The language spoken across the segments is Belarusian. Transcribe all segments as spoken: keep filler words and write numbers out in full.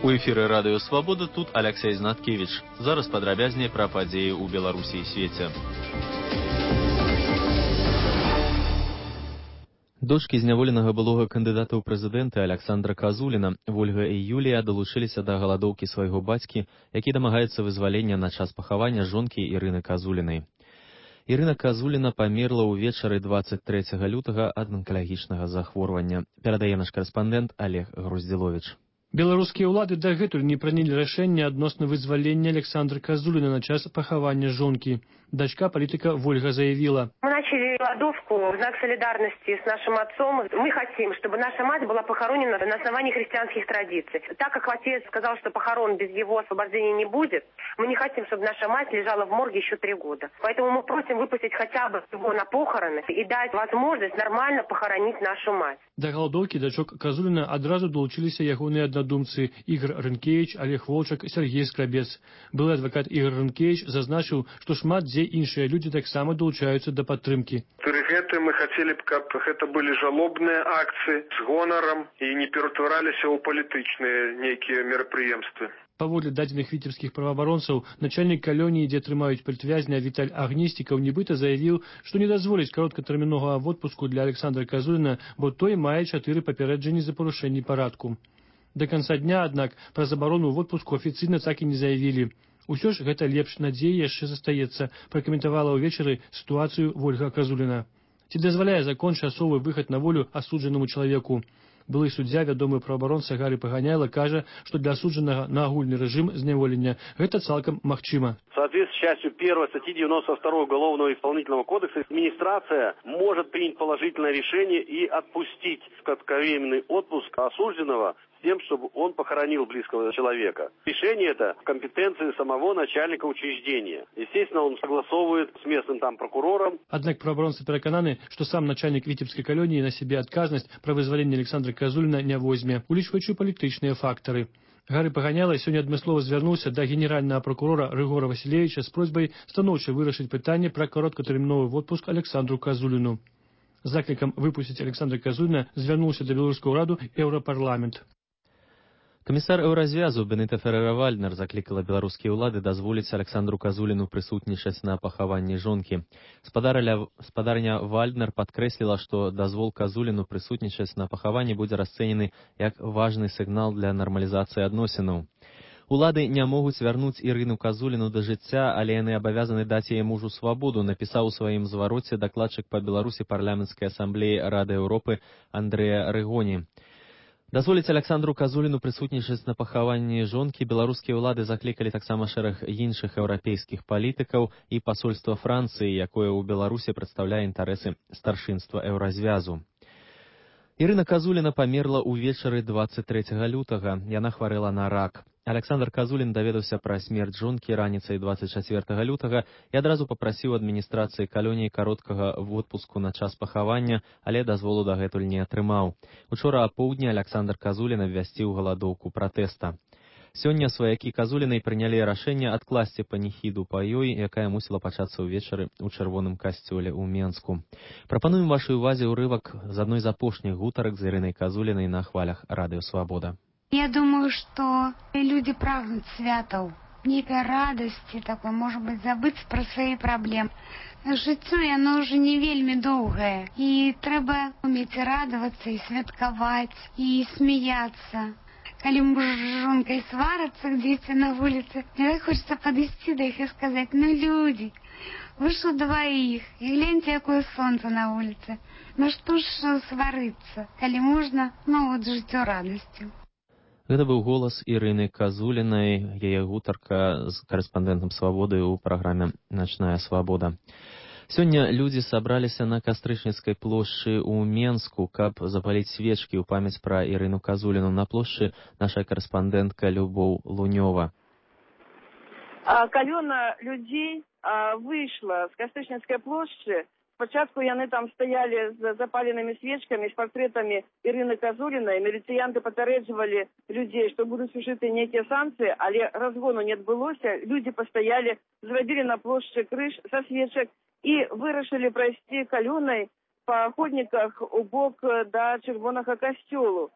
У эфіры радыё Свабода, тут Алексей Знаткевич. Зараз падрабязней пра падзеі ў Беларусі і свеце. Дочкі зняволенага былога кандыдата ў прэзідэнты Александра Казуліна, Вольга і Юлія далучыліся да галадоўкі свайго бацькі, які дамагаецца вызвалення на час пахавання жонкі Ірыны Казулінай. Ірына Казуліна памерла ўвечары дваццаць трэцяга лютага ад анкалагічнага захворвання. Перадае наш карэспандэнт Олег Груздзіловіч. Беларускія ўлады дагэтуль не прынялі рашэнне адносна вызвалення Александра Казуліна на час пахавання жонкі. Дочка политика Вольга заявила: Мы начали голодовку в знак солидарности с нашим отцом. Мы хотим, чтобы наша мать была похоронена на основании христианских традиций. Так как отец сказал, что похорон без его освобождения не будет, мы не хотим, чтобы наша мать лежала в морге еще три года. Поэтому мы просим выпустить хотя бы его на похороны и дать возможность нормально похоронить нашу мать. До голодовки дочок Казуліна адразу долучились ягоныя аднадумцы Ігор Рынкевич, Олег Волчак, Сергей Скрабец. Былы адвокат Ігор Рынкевич зазначыў, што шмат дзе іншыя людзі таксама долучаюцца да падтрымкі. Пры гэтым мы хацелі б, каб гэта былі жалобныя акцыі з гонарам і не ператвараліся ў палітычныя нейкія мерапрыемствы. Паводле дадзеных віцебскіх праваабаронцаў, начальнік калоніі, дзе трымаюць палітвязня Віталь Агністікаў, нібыта заявіў, што не дазволіць кароткатэрміновага водпуску для Александра Казуліна, бо той мае чатыры папярэджанні за парушэнні парадку. До канца дня, аднак, пра забарону водпуску афіцыйна так і не заявілі. Усё ж гэта лепш, надзея яшчэ застаецца, пракаментавала ўвечары сітуацыю Вольга Казуліна. Ці дазваляе закон часовы выхад на волю асуджанаму чалавеку? Былы суддзя, вядомы праваабаронца Гары Паганяйла, кажа, што для асуджанага на агульны рэжым зняволення гэта цалкам магчыма. В соответствии с частью первой статьи девяносто второго Уголовного исполнительного кодекса администрация может принять положительное решение и отпустить в кратковременный отпуск осужденного с тем, чтобы он похоронил близкого человека. Решение это в компетенции самого начальника учреждения. Естественно, он согласовывает с местным там прокурором. Аднак праваабаронцы перакананы, што сам начальник Віцебскай калоніі на сябе адказнасць пра вызваленне Александра Казуліна не возьме, улічваючы палітычныя фактары. Гары Паганяйла сёння адмыслова звярнуўся да генеральнага прокурора Рыгора Васілевіча з просьбай станоўча вырашыць пытанне пра кароткатэрміновы водпуск Александру Казуліну. З заклікам выпусціць Александра Казуліна звярнуўся да беларускага ўраду Еўрапарламент. Камісар Еўразвязу Бенета Феррера-Вальднер заклікала беларускія ўлады дазволіць Александру Казуліну прысутнічаць на пахаванні жонкі. Спадарня Вальднер падкрэсліла, што дазвол Казуліну прысутнічаць на пахаванні будзе расцэнены як важны сігнал для нармалізацыі адносінаў. Улады не могуць вярнуць Ірыну Казуліну да жыцця, але яны абавязаны даць яе мужу свабоду, напісаў у сваім звароце дакладчык па Беларусі парламенцкай асамблеі Рады Еўропы Андрэа Рэгоні. Дазволіць Александру Казуліну прысутнічаць на пахаванні жонкі беларускія ўлады заклікалі таксама шэраг іншых еўрапейскіх палітыкаў і пасольства Францыі, якое ў Беларусі прадстаўляе інтарэсы старшынства Еўразвязу. Ірына Казуліна памерла ўвечары дваццаць трэцяга лютага. Яна хварэла на рак. Александр Казулін даведаўся пра смерць жонкі раніцай дваццаць чацвёртага лютага і адразу папрасіў адміністрацыі калоніі кароткага водпуску на час пахавання, але дазволу дагэтуль не атрымаў. Учора апоўдні Александр Казулін абвясціў галадоўку пратэста. Сёння сваякі Казулінай прынялі рашэнне адкласці паніхіду па ёй, якая мусіла пачацца ўвечары ў чырвоным касцёле ў Менску. Прапануем вашай увазе ўрывак з адной з апошніх гутарак з Ірынай Казулінай на хвалях Радыё Свабода. Я думаю, что люди прагнут святаў, некой радости такой, может быть, забыть про свои проблемы. Жыццё, яно уже не вельмі доўгае, і трэба уметь радоваться и святкаваць, и смеяться. Калі муж с жонкой сварацца где-то на улице, мне так хочется подойти до их и сказать: ну, люди, вы ж удвоих, и гляньте, якое солнце на улице. Ну что ж сварыцца, калі можна, ну вот жыццё радасцю. Гэта быў голас Ірыны Казулінай, яе гутарка з карэспандэнтам Свабоды ў праграме «Начная свабода». Сёння людзі сабраліся на Кастрычніцкай плошчы ў Менску, каб запаліць свечкі ў памяць пра Ірыну Казуліну. На плошчы наша карэспандэнтка Любоў Лунёва. Калёна людзей выйшла з Кастрычніцкай плошчы. Спачатку яны там стаялі з запаленымі свечкамі, з партрэтамі Ірыны Казулінай. Міліцыянты папярэджвалі людзей, што будуць ужыты нейкія санкцыі, але разгону не адбылося. Людзі пастаялі, зрабілі на плошчы крыж са свечак і вырашылі прайсці калёнай па ходніках у бок да чырвонага касцёлу.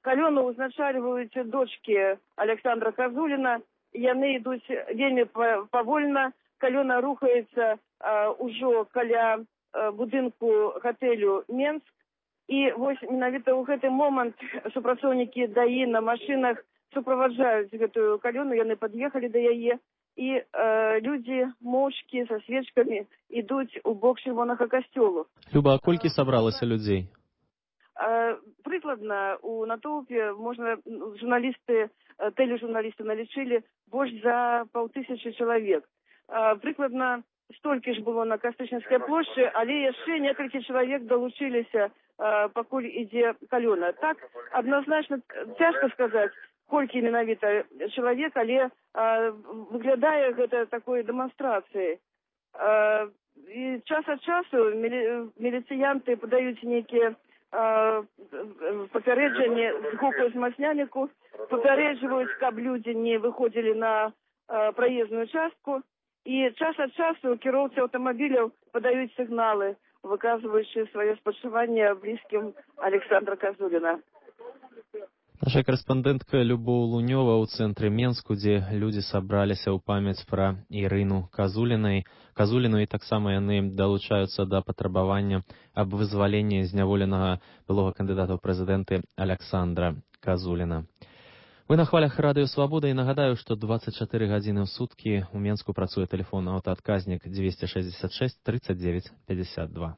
Калёну ўзначальваюць дочкі Александра Казуліна. Яны ідуць вельмі павольна. Калёна рухаецца ўжо каля будынку гатэлю «Менск». І вось менавіта ў гэты момант супрацоўнікі ДАІ на машынах суправаджаюць гэтую калёну, яны пад'ехалі да яе, і э, людзі моўчкі са свечкамі ідуць у бок чырвонага касцёлу. Люба, а колькі сабралася людзей? Э, прыкладна у натоўпе можна журналісты, тэлежурналісты налічылі больш за паўтысячы чалавек. Э, прыкладна столькі ж было на Кастычніцкай плошчы, але яшчэ некалькі чалавек далучыліся, э, пакуль ідзе калёна. Так, адназначна цяжка сказаць, колькі менавіта чалавек, але э, выглядае гэта такой дэманстрацыяй. Э, і час ад часу мили, міліцыянты падаюць нейкія э, папярэджанні з гуку змацняліку, папярэджваюць, каб людзі не выходзілі на э, праезную частку, і час ад часу кіроўцы аўтамабіляў падаюць сігналы, выказваючы сваё спачуванне блізкім Александра Казуліна. Наша карэспандэнтка Любоў Лунёва ў цэнтры Менску, дзе людзі сабраліся ў памяць пра Ірыну Казулінай. Казуліну, і таксама яны далучаюцца да патрабавання аб вызваленні зняволенага былога кандыдата ў прэзідэнты Александра Казуліна. Вы на хвалях радыё «Свабода», і нагадаю, што дваццаць чатыры гадзіны ў суткі ў Менску працуе тэлефон аўтаадказнік двести шестьдесят шесть тридцать девять пятьдесят два.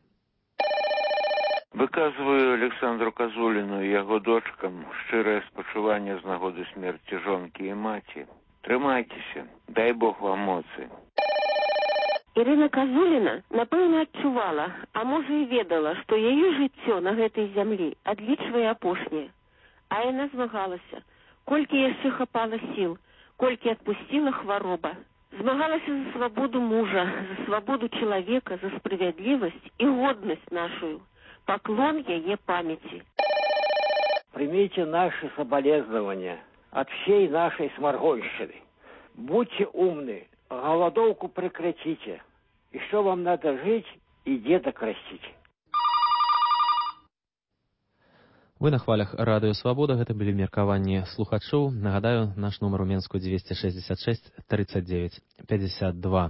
Выказваю Александру Казуліну і яго дочкам шчырае спачуванне з нагоды смерці жонкі і маці. Трымайцеся, дай Бог вам моцы. Ірына Казуліна, напэўна, адчувала, а можа і ведала, што яе жыццё на гэтай зямлі адлічвае апошняе. А яна змагалася, колькі яшчэ хапала сіл, колькі адпусціла хвароба. Змагалася за свабоду мужа, за свабоду чалавека, за справядлівасць і годнасць нашую. Поклон яе памяти. Примите наши соболезнования от всей нашей Сморгонщины. Будьте умны, голодовку прекратите. И что вам надо жить, и деток растить. Вы на хвалях радыё «Свабода», гэта былі меркаванні слухачоў. Нагадаю, наш нумар у Менску двести шестьдесят шесть тридцать девять пятьдесят два.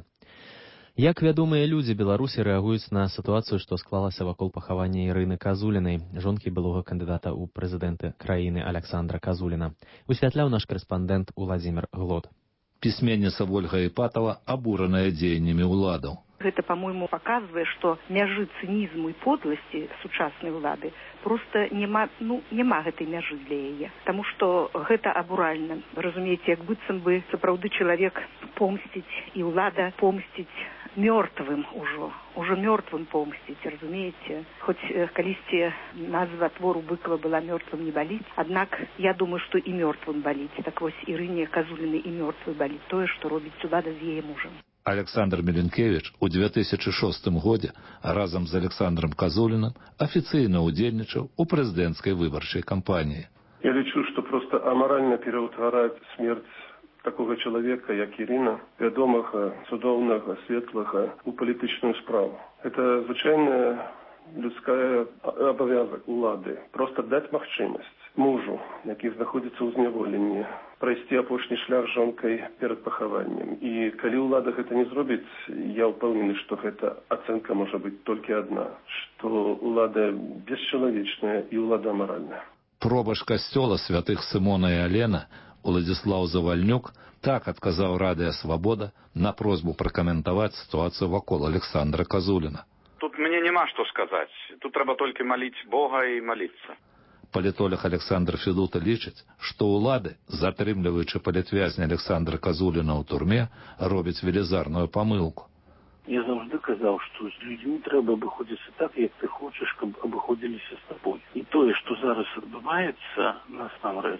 Як вядомыя людзі Беларусі рэагуюць на сітуацыю, што склалася вакол пахавання Ірыны Казулінай, жонкі былога кандыдата ў прэзідэнты краіны Александра Казуліна, высвятляў наш корэспандэнт Уладзімір Глод. Пісьменніца Ольга Іпатова абураная дзеяннямі ўладаў. Гэта, па-мойму, паказвае, што мяжы цынізму і подласці сучаснай улады проста няма, ну, няма гэтай мяжы для яе. Таму што гэта абуральна. Вы разумееце, як быццам бы сапраўды чалавек помсціць і ўлада помсціць мёртвым ужо, ужо мёртвым помсціць, разумееце? Хоць калісьці назва твору Быкова была «Мёртвым не баліць», аднак я думаю, што і мёртвым баліць. Так вось Ірыне Казулінай і мёртвай баліць тое, што робіць улада з яе мужам. Александр Меленкевич у две тысячи шостым годзе разам з Александром Казуліным афіцыйна ўдзельнічаў у прэзідэнцкай выбарчай кампаніі. Я лічу, што проста амаральна пераўтвараць смерць такога чалавека, як Ірына, вядомага, цудоўнага, светлага, у палітычную справу. Это звычайная людская абавязак улады. Проста даць магчымасць мужу, які знаходзіцца ў зняволенні, прайсці апошні шлях з жонкай перад пахаваннем. І калі ўлада гэта не зробіць, я ўпэўнены, што гэта ацэнка можа быць толькі адна, што ўлада бесчалавечная і ўлада амаральная. Пробач касцёла святых Сымона і Алена Уладзіслаў Завальнюк так адказаў радыё «Свабода» на просьбу пракаментаваць сітуацыю вакол Александра Казуліна. Тут мне няма што сказаць. Тут трэба толькі маліць Бога і маліцца. Палітолог Александр Федута лічыць, што ўлады, затрымліваючы палітвязня Александра Казуліна ў турме, робяць велізарную памылку. Я заўжды казаў, што з людзьмі трэба абыходзіцца так, як ты хочаш, каб абыходзіліся з табой. І тое, што зараз адбываецца, насамрэч,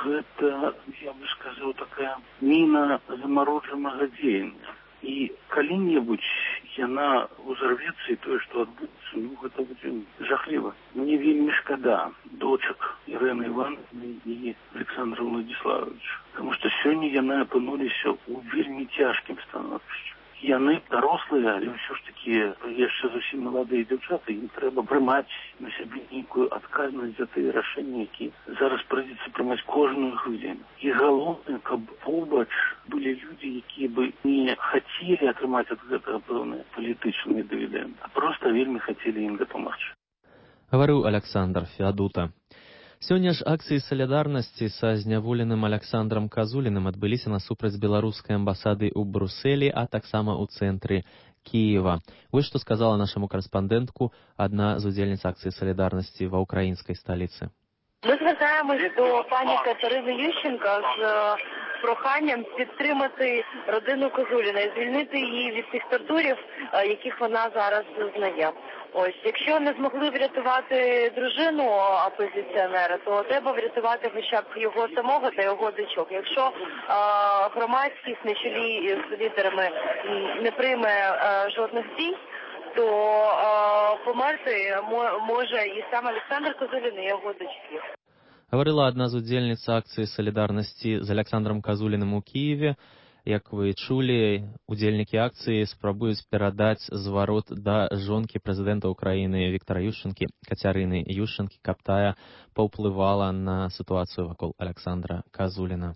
гэта, я бы сказаў, такая міна замароджанага дзеяння. І калі-небудзь яна узарвецца, і тое, што адбудзецца, ну, гэта будзе жахліва. Мне вельмі шкада дочак Ірыны Івановны і Александра Владиславовича, таму што сёння яны апынуліся ў вельмі цяжкім становішчы. Яны дарослыя, але ўсё ж такі яшчэ зусім маладыя дзяўчаты, ім трэба прымаць на сябе нейкую адказнасць за тыя рашэнні, які зараз прыйдзецца прымаць кожную хвіліну. І галоўнае, каб побач былі людзі, якія бы не хацелі атрымаць ад гэтага пэўныя палітычныя дывідэнды, а проста вельмі хацелі ім дапамагчы. Гаварыў Аляксандр Феадута. Сёння ж акцыі салідарнасці са зняволеным Аляксандрам Казуліным адбыліся насупраць беларускай амбасады ў Брусэлі, а таксама ў цэнтры Кіева. Вось што сказала нашаму карэспандэнтку адна з удзельніц акцыі салідарнасці ва ўкраінскай сталіцы. Ми звертаємось до пані Катерини Ющенко з проханням підтримати родину Козуліна і звільнити її від тих тортурів, яких вона зараз зазнає. Ось, якщо не змогли врятувати дружину опозиціонера, то треба врятувати хоча б його самого та його дочок. Якщо а, громадськість на чолі з лідерами не прийме а, жодних дій, то а, померти може і сам Олександр Козулін, і його дочки. Гаварыла адна з удзельніц акцыі салідарнасці з Аляксандрам Казуліным у Кіеве. Як вы чулі, удзельнікі акцыі спрабуюць перадаць зварот да жонкі прэзідэнта Ўкраіны Віктара Ющэнкі, Кацярыны Ющэнкі, каб тая паўплывала на сітуацыю вакол Аляксандра Казуліна.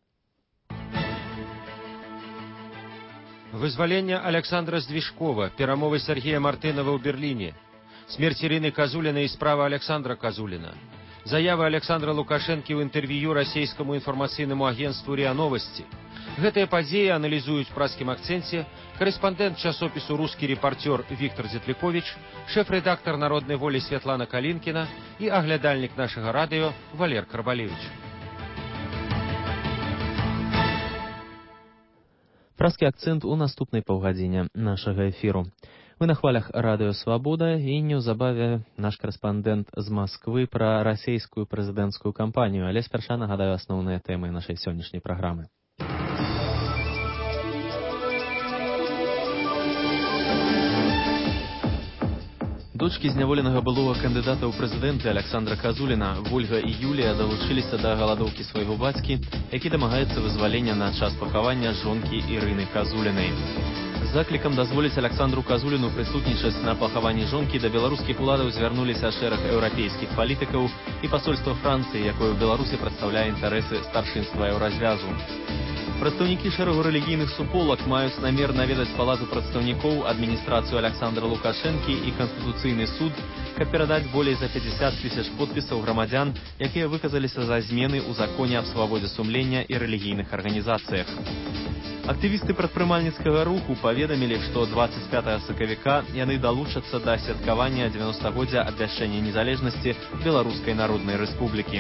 Вызвалення Александра Здвижкова, перамовы Сергея Мартынова ў Берліне, смерць Ірыны Казуліна і справа Александра Казуліна, заявы Александра Лукашэнкі ў інтэрв'ю расійскаму інфармацыйнаму агенцтву РИА Новости. Гэтыя падзеі аналізуюць ў праскім акцэнце корэспандэнт часопісу «Рускі рэпартёр» Віктор Дзятліковіч, шэф-рэдактар «Народнай волі» Святлана Калінкіна і аглядальнік нашага радыё Валер Карбалевіч. Праскі акцэнт у наступнай паўгадзіне нашага эфіру. Вы на хвалях радыё «Свабода» і неўзабаве наш корэспандэнт з Масквы пра расійскую прэзідэнцкую кампанію, але спярша нагадаю асноўныя тэмы нашай сённяшняй праграмы. Дочкі зняволенага былога кандыдата ў прэзідэнты Аляксандра Казуліна, Вольга і Юлія далучыліся да галадоўкі свайго бацькі, які дамагаецца вызвалення на час пахавання жонкі Ірыны Казулінай. З заклікам дазволіць Аляксандру Казуліну прысутнічаць на пахаванні жонкі да беларускіх уладаў звярнуліся шэраг еўрапейскіх палітыкаў і пасольства Францыі, якое ў Беларусі прадстаўляе інтарэсы старшынства еўразвязу. Прадстаўнікі шэрагу рэлігійных суполак маюць намер наведаць палату прадстаўнікоў, адміністрацыю Аляксандра Лукашэнкі і Канстытуцыйны суд, каб перадаць болей за пяцьдзясят тысяч подпісаў грамадзян, якія выказаліся за змены ў законе аб свабодзе сумлення і рэлігійных арганізацыях. Актывісты прадпрымальніцкага руху паведамілі, што дваццаць пятага сакавіка яны далучацца да святкавання дзевяностагоддзя абвяшчэння незалежнасці Беларускай Народнай Рэспублікі.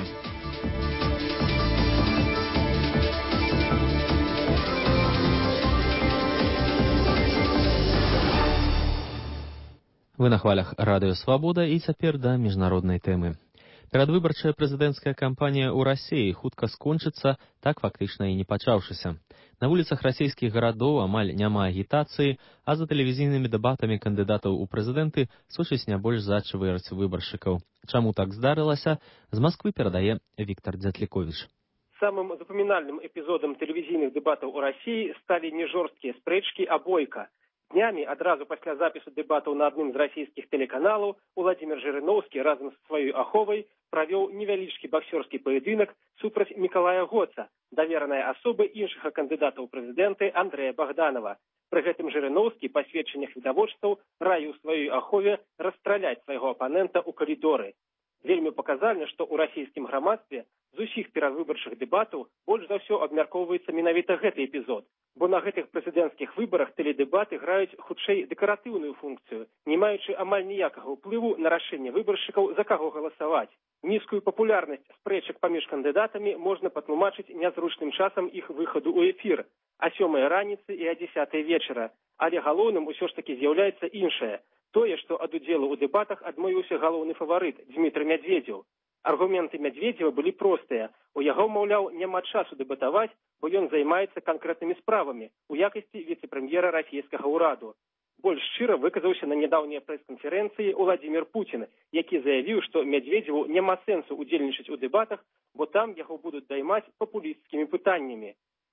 Вы на хвалях радыё «Свабода» і цяпер да міжнароднай тэмы. Перадвыбарчая прэзідэнцкая кампанія ў Расіі хутка скончыцца, так фактычна і не пачаўшыся. На вуліцах расійскіх гарадоў амаль няма агітацыі, а за тэлевізійнымі дэбатамі кандыдатаў у прэзідэнты сочыць не больш за чвэрць выбаршчыкаў. Чаму так здарылася, з Масквы перадае Віктор Дзятліковіч. Самым запамінальным эпізодам тэлевізійных дэбатаў у Расіі сталі не жорсткія спрэчкі, а бойка. Днямі, адразу пасля запісу дэбатаў на адным з расійскіх тэлеканалаў, Уладзімір Жырыноўскі разам з сваёй аховай правёў невялічкі баксёрскі паядынак супраць Мікалая Гоца, даверанай асобы іншага кандыдата ў прэзідэнты Андрэя Багданова. Пры гэтым Жырыноўскі па сведчаннях відавочцаў раіў сваёй ахове расстраляць свайго апанента ў калідоры. Вельмі паказальна, што ў расійскім грамадстве з усіх перадвыбарчых дэбатаў больш за ўсё абмяркоўваецца менавіта гэты эпізод, бо на гэтых прэзідэнцкіх выбарах тэледэбаты граюць хутчэй дэкаратыўную функцыю, не маючы амаль ніякага ўплыву на рашэнне выбаршчыкаў, за каго галасаваць. Нізкую папулярнасць спрэчак паміж кандыдатамі можна патлумачыць нязручным часам іх выхаду ў эфір, а сёмай раніцы і а дзесятай вечара. Але галоўным усё ж такі з'яўляецца іншае. Тое, што ад удзелу ў дэбатах адмовіўся галоўны фаварыт Дзмітрый Мядзведзеў. Аргументы Мядзведзева былі простыя. У яго, маўляў, няма часу дэбатаваць, бо ён займаецца канкрэтнымі справамі у якасці віцэ-прэм'ера расійскага ўраду. Больш шчыра выказаўся на нядаўняй прэс-канферэнцыі Уладзімір Пуцін, які заявіў, што Мядзведзеву няма сэнсу удзельнічаць у дэбатах, бо там яго будуць даймаць папулісцкімі пытаннямі.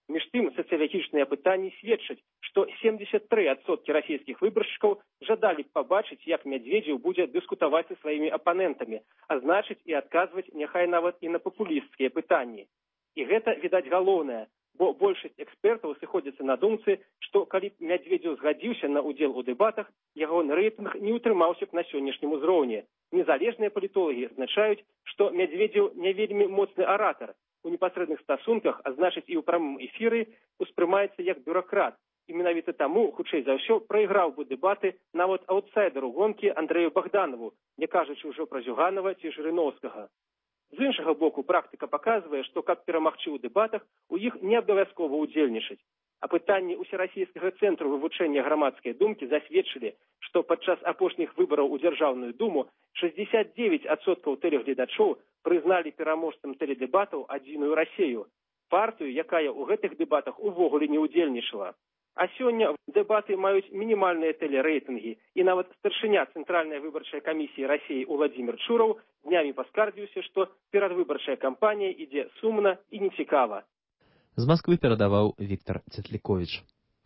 Між тым, сацыялагічныя пытанні сведчаць, што семьдесят три адсоткі расійскіх выбаршчыкаў жадалі б пабачыць, як Мядзведзеў будзе дыскутаваць са сваімі апанентамі, а значыць і адказваць няхай нават і на папулісцкія пытанні. І гэта, відаць, галоўнае, бо большасць экспертаў сыходзяцца на думцы, што калі б Мядзведзеў згадзіўся на ўдзел у дэбатах, ягоны рэйтынг не ўтрымаўся б на сённяшнім узроўні. Незалежныя палітолагі адзначаюць, што Мядзведзеў не вельмі моцны аратар. У непасрэдных стасунках, а значыць і ў прамым эфіры, успрымаецца як бюракрат. І менавіта таму, хутчэй за ўсё, прайграў бы дэбаты нават аўтсайдеру гонкі Андрэю Богданову, не кажучы ўжо пра Зюганова ці Жырыноўскага. З іншага боку, практыка паказвае, што каб перамагчы ў дэбатах, у іх не абавязкова ўдзельнічаць. А пытанні ўсерасійскага цэнтру вывучэння грамадскай думкі засведчылі, што падчас апошніх выбараў у Дзяржаўную думу шэсцьдзесят девять адсоткаў тэлегледачоў прызналі пераможцам тэледэбатаў адзіную Расею, партыю, якая ў гэтых дэбатах увогуле не ўдзельнічала. А сёння дэбаты маюць мінімальныя тэлерэйтынгі, і нават старшыня Цэнтральнай выбарчай камісіі Расеі Уладзімір Чураў днямі паскардзіўся, што перадвыбарчая кампанія ідзе сумна і нецікава. З Масквы перадаваў Віктор Цетліковіч.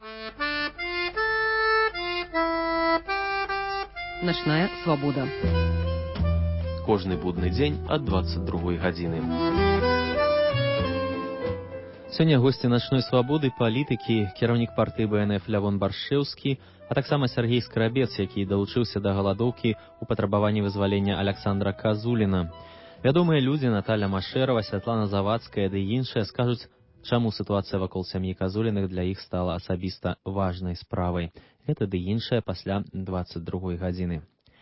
Начная свабода. Кожны будны дзень ад двадцать другой гадзіны. Сёння госці начной свабоды палітыкі, кіраўнік партыі Бэ Эн Эф Лявон Баршэўскі, а таксама Сяргей Скрабец, які далучыўся да галадоўкі ў патрабаванні вызвалення Аляксандра Казуліна. Вядомыя людзі Наталя Машэрава, Святлана Завадская ды іншыя скажуць, чаму сітуацыя вакол сям'і Казуліных для іх стала асабіста важнай справай. Гэта ды іншае пасля двадцать другой гадзіны.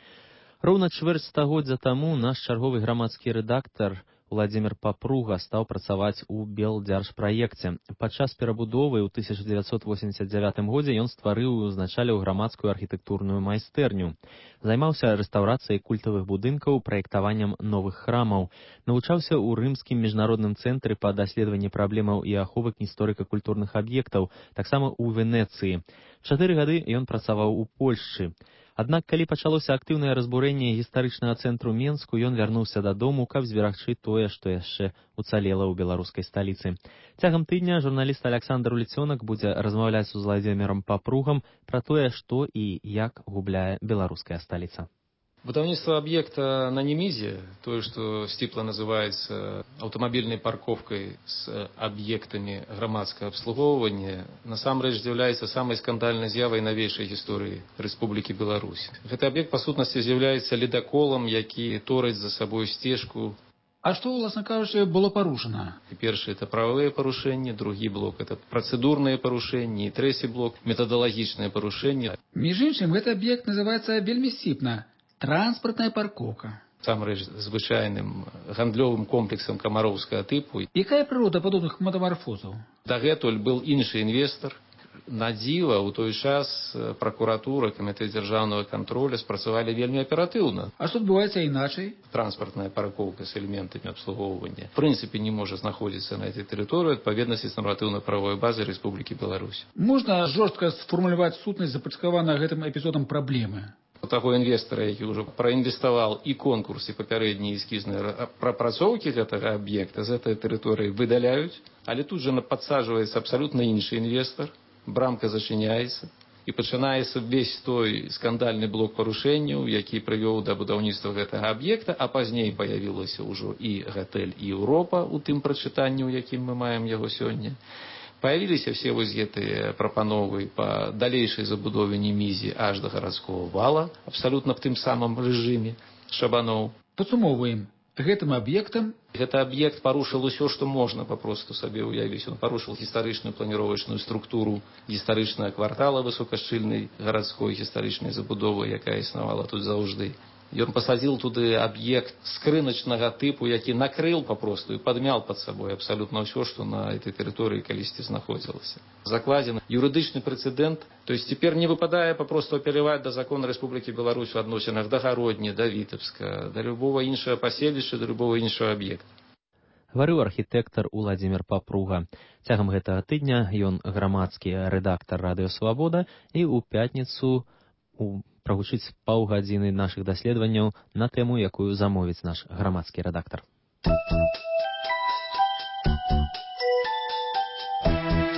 Роўна чвэрць стагоддзя таму наш чарговы грамадскі рэдактар Уладзімір Папруга стаў працаваць у Белдзяржпраекце. Падчас перабудовы ў тысяча дзевяцьсот восемьдесят девятым годзе ён стварыў і ўзначаліў грамадскую архітэктурную майстэрню. Займаўся рэстаўрацыяй культавых будынкаў, праектаваннем новых храмаў. Навучаўся ў рымскім міжнародным цэнтры па даследаванні праблемаў і аховы гісторыка-культурных аб'ектаў, таксама ў Венецыі. Чатыры гады ён працаваў у Польшчы. Аднак, калі пачалося актыўнае разбурэнне гістарычнага цэнтру Менску, ён вярнуўся дадому, каб зберагчы тое, што яшчэ уцалела ў беларускай сталіцы. Цягам тыдня журналіст Аляксандр Уліцёнак будзе размаўляць з Уладзімірам Папругам пра тое, што і як губляе беларуская сталіца. Будаўніцтва аб'екта на Немізе, тое, што сціпла называецца аўтамабільнай парковкай з аб'ектамі грамадскага абслугоўвання, насамрэч з'яўляецца самай скандальнай з'явай навейшай гісторыі Рэспублікі Беларусь. Гэты аб'ект, па сутнасці, з'яўляецца ледаколам, які торыць за сабой сцежку. А што, уласна кажучы, было парушана? Першы – это правовыя парушэнні, другі блок – это працэдурныя парушэнні, і трэці блок – метадалагічныя парушэнні. Між іншым, гэты аб'ект называецца вельмі сціпна. Транспартная парковка. Самрэч звычайным гандлёвым комплексам камароўскага тыпу. Якая прырода падобных метамарфозаў? Дагэтуль быў іншы інвестар. На дзіва, у той час пракуратура, камітэт дзяржаўнага кантролю спрацавалі вельмі аператыўна. А што адбываецца іначай? Транспартная парковка з элементамі абслугоўвання в прынцыпе не можа знаходзіцца на этой тэрыторыі адпаведнасці з нарматыўна-правовой базай Рэспублікі Беларусь. Можна жорстка сфармуляваць сутнасць запрацкаванай гэтым эпізодам праблемы? У таго інвестара, які ўжо праінвеставаў і конкурсы папярэднія эскізныя прапрацоўкі гэтага аб'екта з гэтай тэрыторыі выдаляюць, але тут жа падсаджваецца абсалютна іншы інвестар, брамка зачыняецца і пачынаецца ўвесь той скандальны блок парушэнняў, які прывёў да будаўніцтва гэтага аб'екта, а пазней паявілася ўжо і гатэль Еўропа у тым прачытанні, у якім мы маем яго сёння. Появіліся все вось гэтыя прапановы па далейшай забудове Немізі аж да гарадскога вала, абсалютна в тым самым рэжыме Шабаноў. Падсумоўваем. Гэтым аб'ектам Гэты аб'ект парушыў усё, што можна папросту сабе ўявіць. Он парушыў гістарычную планіровачную структуру гістарычнага квартала высокашчыльнай гарадской гістарычнай забудовы, якая існавала тут заўжды. Ён пасадзіл туды аб'ект скрыначнага тыпу, які накрыл папросту і падмял пад сабой абсалютна ўсё, што на этой тэрыторыі калісьці знаходзілася. Закладзены юрыдычны прэцэдэнт, то есть цяпер не выпадае папросту апеляваць да закона Рэспублікі Беларусь у адносінах да Гародні, да Вітебска, да любого іншага паселішча, да любого іншага аб'екта. Гаварыў архітэктар Уладзімір Папруга. Цягам гэтага тыдня ён грамадскі рэдактар Радыё Свабода і ў пятніцу у прагучыць паўгадзіны нашых даследаванняў на тэму, якую замовіць наш грамадскі рэдактар.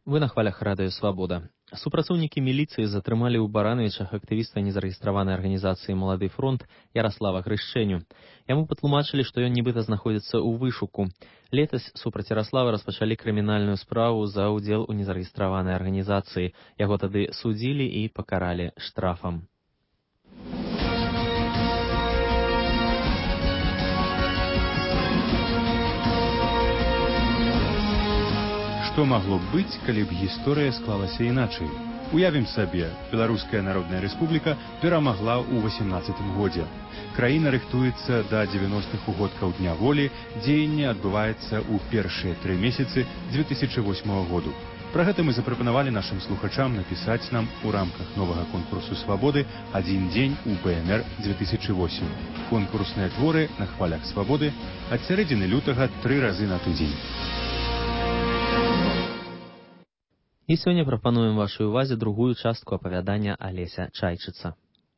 Вы на хвалях радыё «Свабода». Супрацоўнікі міліцыі затрымалі ў Барановічах актывіста незарэгістраванай арганізацыі «Малады фронт» Яраслава Грышчэню. Яму патлумачылі, што ён нібыта знаходзіцца ў вышуку. Летась супраць Яраслава распачалі крымінальную справу за ўдзел у незарэгістраванай арганізацыі. Яго тады судзілі і пакаралі штрафам. Што магло б быць, калі б гісторыя склалася іначай? Уявім сабе, Беларуская Народная Рэспубліка перамагла ў восемнаццатым годзе. Краіна рыхтуецца да дзевяностых угодкаў Дня волі, дзеянне адбываецца ў першыя тры месяцы дзве тысячы восьмага году. Пра гэта мы запрапанавалі нашым слухачам напісаць нам у рамках новага конкурсу «Свабоды» «Адзін дзень у БНР дзве тысячы восем». Конкурсныя творы на хвалях «Свабоды» ад сярэдзіны лютага тры разы на тыдзень. І сёння прапануем вашай увазе другую частку апавядання Алеся Чайчыца.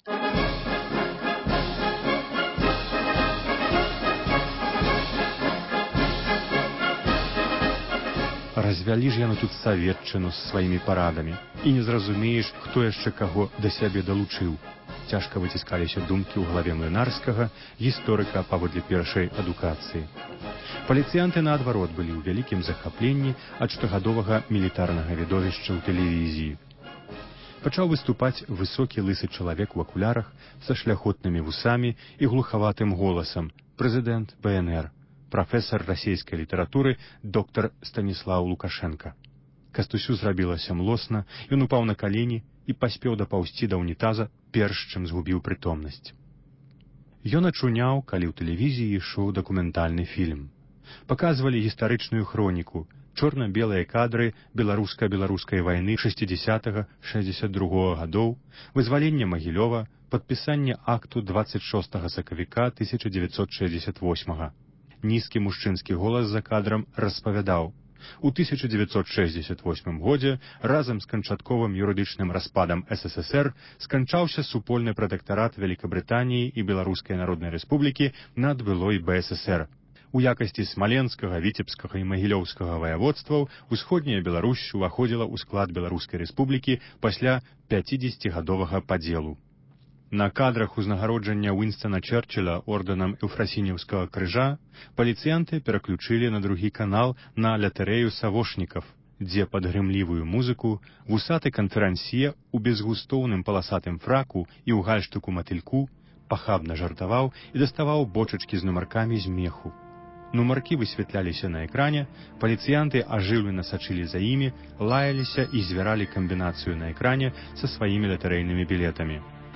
Развялі ж яны тут саветчыну з сваімі парадамі, і не зразумееш, хто яшчэ каго да сябе далучыў. Цяжка выціскаліся думкі ў галаве Млынарскага, гісторыка паводле першай адукацыі. Паліцыянты, наадварот, былі ў вялікім захапленні ад штогадовага мілітарнага відовішча ў тэлевізіі. Пачаў выступаць высокі лысы чалавек у акулярах са шляхотнымі вусамі і глухаватым голасам, прэзідэнт БНР, прафесар расійскай літаратуры доктар Станіслаў Лукашенка. Кастусю зрабілася млосна, ён упаў на калені і паспеў дапаўзці да ўнітаза, перш чым згубіў прытомнасць. Ён ачуняў, калі ў тэлевізіі ішоў дакументальны фільм. Паказвалі гістарычную хроніку, чорна-белыя кадры беларуска-беларускай вайны шэсцідзесятага шэсцьдзесят другога гадоў, вызваленне Магілёва, падпісанне акту дваццаць шостага сакавіка тысяча дзевяцьсот шэсцьдзесят восьмага. Нізкі мужчынскі голас за кадрам распавядаў: у тысяча дзевяцьсот шэсцьдзесят восьмым годзе разам з канчатковым юрыдычным распадам СССР сканчаўся супольны пратэктарат Вялікабрытаніі і Беларускай Народнай Рэспублікі над былой БССР. У якасці смаленскага, віцебскага і магілёўскага ваяводстваў усходняя Беларусь уваходзіла ў склад Беларускай Рэспублікі пасля пяцідзесяцігадовага падзелу. На кадрах узнагароджання Уінстана Чэрчылля ордэнам Еўфрасініўскага крыжа паліцыянты пераключылі на другі канал на лятарэю савошнікаў, дзе пад грымлівую музыку вусаты канферансье у безгустоўным паласатым фраку і ў гальштуку матыльку пахабна жартаваў і даставаў бочачкі з нумаркамі з меху. Нумаркі высвятляліся на экране, паліцыянты ажыўлена сачылі за імі, лаяліся і звяралі камбінацыю на экране са сваімі латарэйнымі білетамі.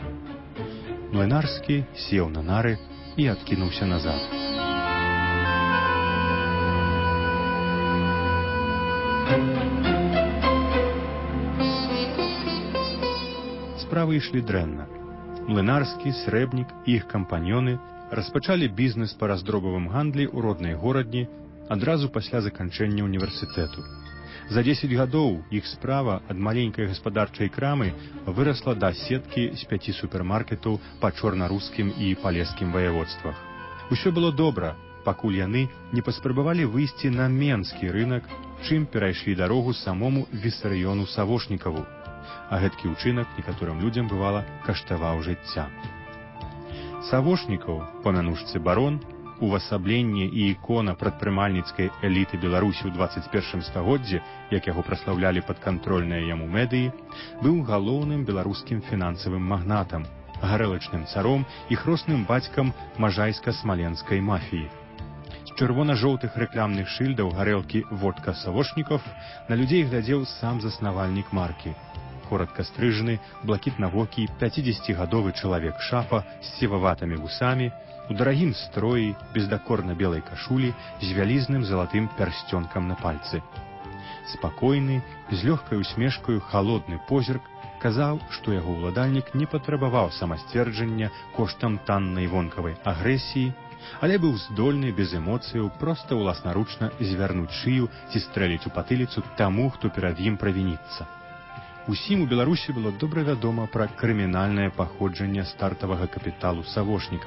Млынарскі сеў на нары і адкінуўся назад. Справы ішлі дрэнна. Млынарскі, Срэбнік і іх кампаньёны распачалі бізнес па раздробавым гандлі ў роднай горадні адразу пасля заканчэння універсітэту. За дзесяць гадоў іх справа ад маленькай гаспадарчай крамы вырасла да сеткі з пяці супермаркетаў па чорнарускім і палескім ваяводствах. Усё было добра, пакуль яны не паспрабавалі выйсці на менскі рынак, чым перайшлі дарогу самому вісарыёну Савошнікаву. А гэткі ўчынак некаторым людзям, бывала, каштаваў жыцця. Савошнікаў, па мянушцы барон, увасабленне і ікона прадпрымальніцкай эліты Беларусі ў дваццаць першым стагоддзі, як яго праслаўлялі падкантрольныя яму медыі, быў галоўным беларускім фінансавым магнатам, гарэлачным царом і хросным бацькам мажайска-смаленскай мафіі. З чырвона-жоўтых рэкламных шыльдаў гарэлкі «Водка Савошніков» на людзей глядзеў сам заснавальнік маркі. Коротка стрыжаны, блакітнавокі, пяцідзесяцігадовы чалавек шафа з сіваватымі вусамі, у дарагім строі, бездакорна-белай кашулі з вялізным залатым пярсцёнкам на пальцы. Спакойны, з лёгкай усмешкаю халодны позірк казаў, што яго ўладальнік не патрабаваў самасцверджання коштам таннай вонкавай агрэсіі, але быў здольны без эмоцыяў проста ўласнаручна звярнуць шыю ці стрэліць у патыліцу таму, хто перад ім правініцца. Усім у Беларусі было добра вядома пра крымінальнае паходжанне стартавага капіталу Савошнікава,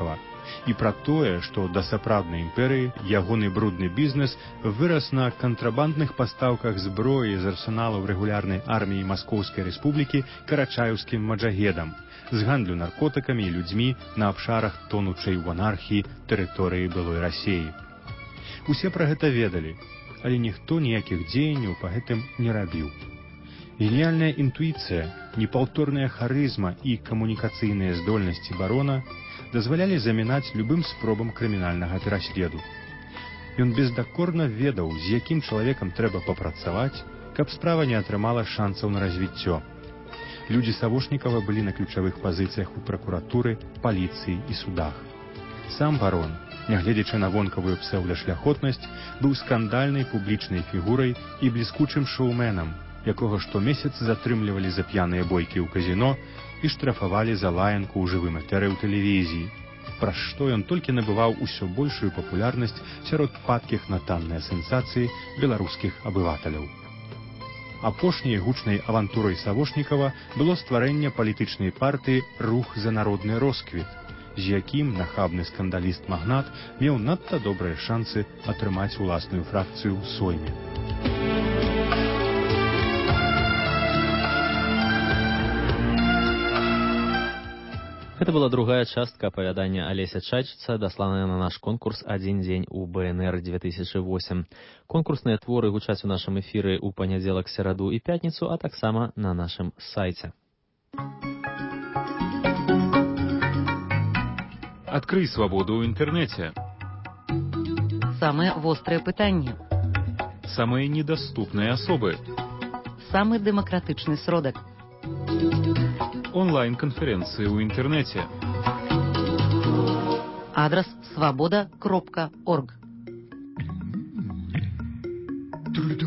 і пра тое, што да сапраўднай імперыі ягоны брудны бізнес вырас на кантрабандных пастаўках зброі з арсеналаў рэгулярнай арміі Маскоўскай рэспублікі карачаеўскім маджагедам, з гандлю наркотыкамі і людзьмі на абшарах тонучай у анархіі тэрыторыі былой Расіі. Усе пра гэта ведалі, але ніхто ніякіх дзеянняў па гэтым не рабіў. Геніяльная інтуіцыя, непаўторная харызма і камунікацыйныя здольнасці барона дазвалялі замінаць любым спробам крымінальнага пераследу. Ён бездакорна ведаў, з якім чалавекам трэба папрацаваць, каб справа не атрымала шанцаў на развіццё. Людзі Савошнікава былі на ключавых пазіцыях у пракуратуры, паліцыі і судах. Сам барон, нягледзячы на вонкавую псеўдашляхотнасць, быў скандальнай публічнай фігурай і бліскучым шоуменам, якога штомесяц затрымлівалі за п'яныя бойкі ў казіно і штрафавалі за лаянку ў жывым эфіры ў тэлевізіі, праз што ён толькі набываў усё большую папулярнасць сярод падкіх на танныя сенсацыі беларускіх абываталяў. Апошняй гучнай авантурай Савошнікава было стварэнне палітычнай партыі «Рух за народны росквіт», з якім нахабны скандаліст-магнат меў надта добрыя шансы атрымаць уласную фракцыю ў Сойме. Гэта была другая частка апавядання Алеся Чайчыца, дасланая на наш конкурс «Адзін дзень у БНР две тысячи восемь». Конкурсныя творы гучаць у нашым эфіры ў панядзелак, сераду і пятніцу, а таксама на нашым сайце. Адкрый свабоду ў інтэрнэце. Самыя вострыя пытанні. Самыя недаступныя асобы. Самы дэмакратычны сродак. Онлайн-канферэнцыі ў інтэрнэце. Адрас свабода кропка орг.